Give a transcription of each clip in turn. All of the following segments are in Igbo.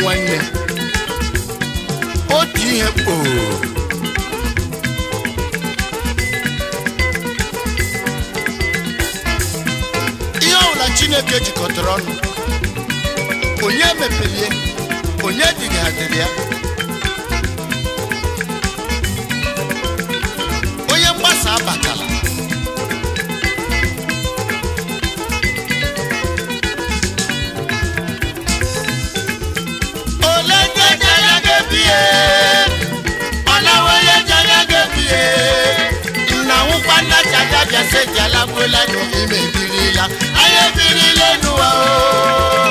nwanne otu ihe ihe ọbụla Chineke jikọtara ọnụ onye mepelie onye dịgadịrị ya onye mgbasa abatala Jalabola no ime birila aye birile nuwa o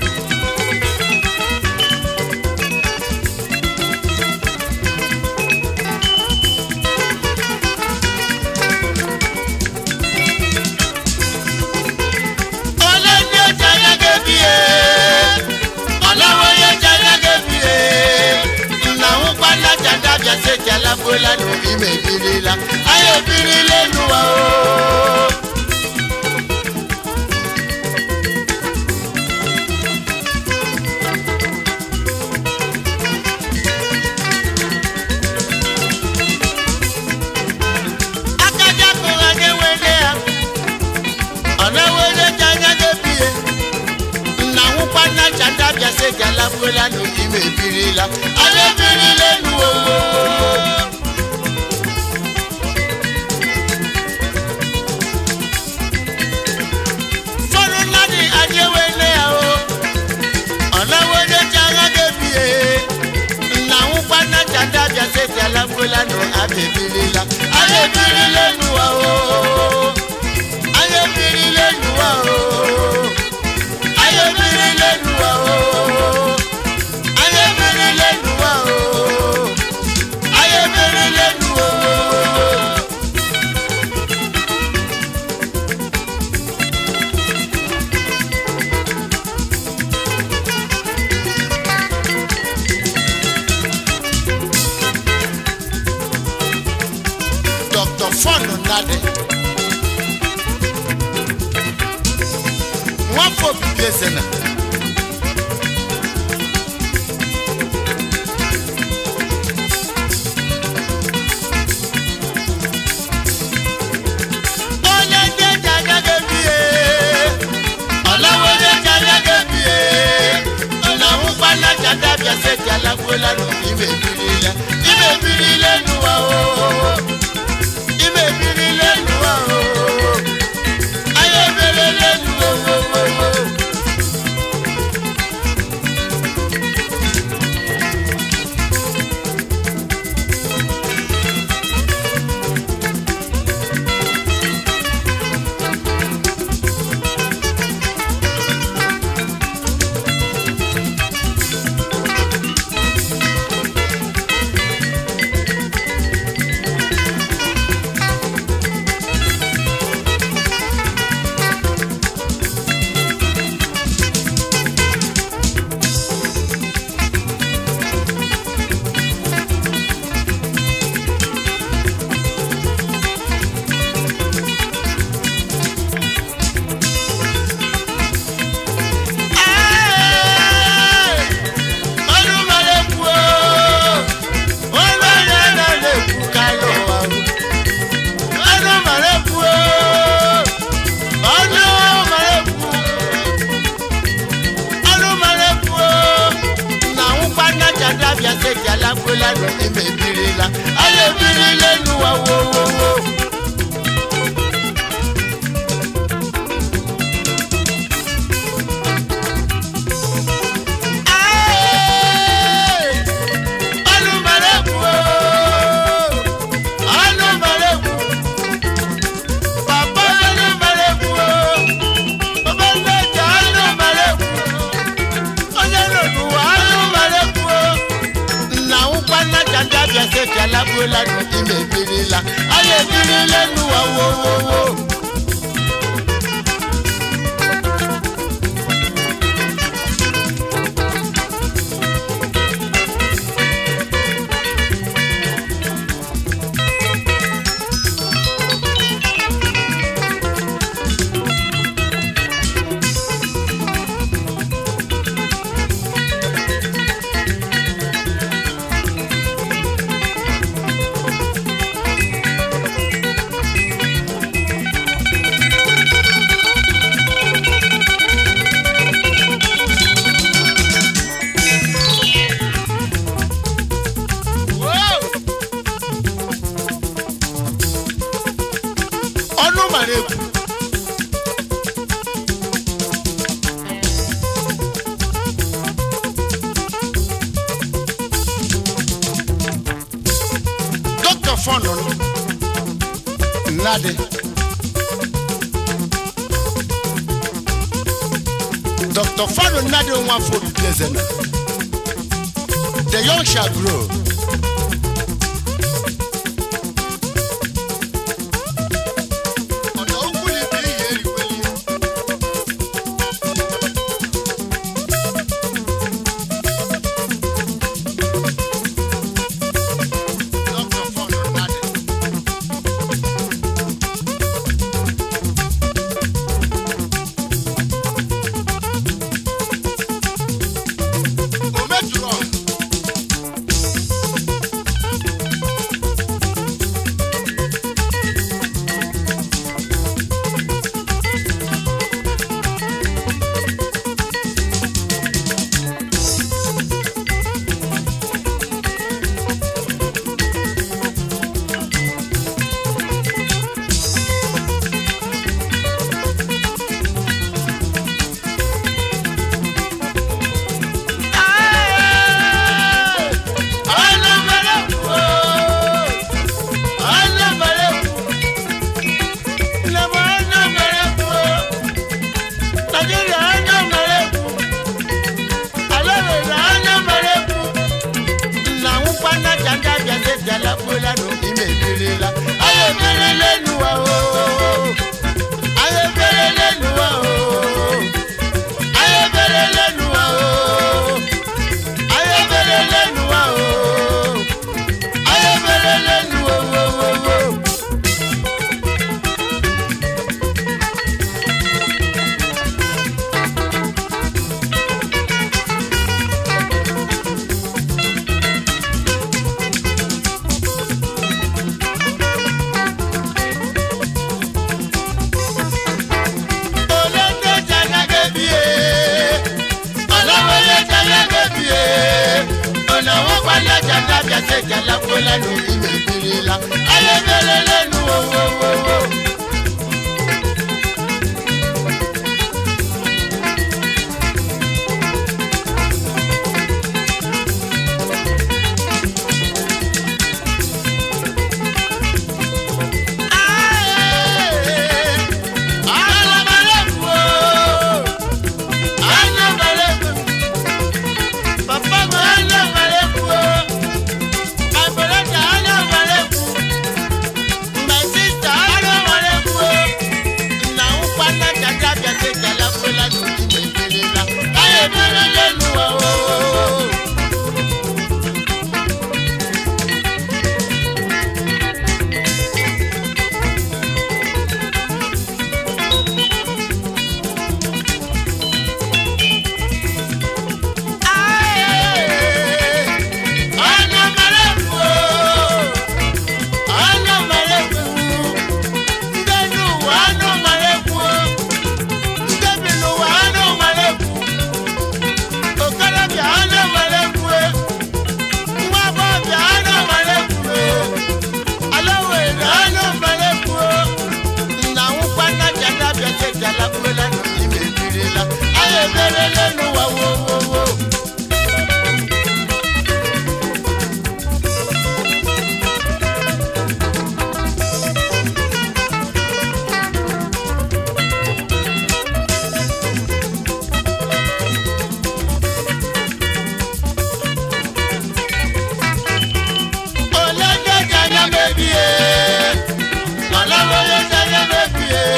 Ole ni jaya gebie Olawo ye jaya gebie na upala jada bia se jalabola no ime birila aye birile nuwa o Jalabola no ime birila ale birile nuwo Foro nani ajewele o Olawo de jara gebie na upana janda bia se jalabola no ame birila ale birile nuwo ale birile nuwo ale birile nuwo Fono nade Wafo bibesena Ole de jaga gebie Olawo de jaga gebie Olawo bana jada bia se jalabola no ibe birile nuwa o Jalabola no ime birila ale birile nuwa wo Jalabola no ime birila ale birile nuwa wo Fono Nade Dr. Fono Nade one for the desert. The young shall grow.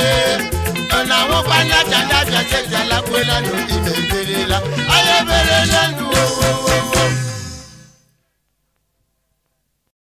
Janda janda janda la kuela no imebele la ayebele